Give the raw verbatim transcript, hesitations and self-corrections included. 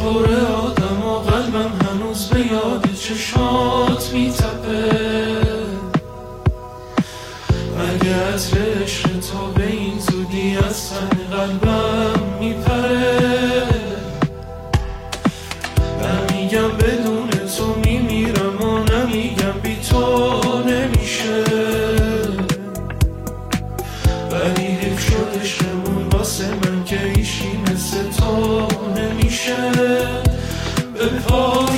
پر آدم و قلبم هنوز به یاد چشمات میتپه. مگه عطر عشق تا به این زودی از تن قلبم میپره؟ نمیگم بدون تو میمیرم و نمیگم بی تو نمیشه، ولی حیف شد عشقمون واسه من که ایشی مثل تو نمیشه. به پای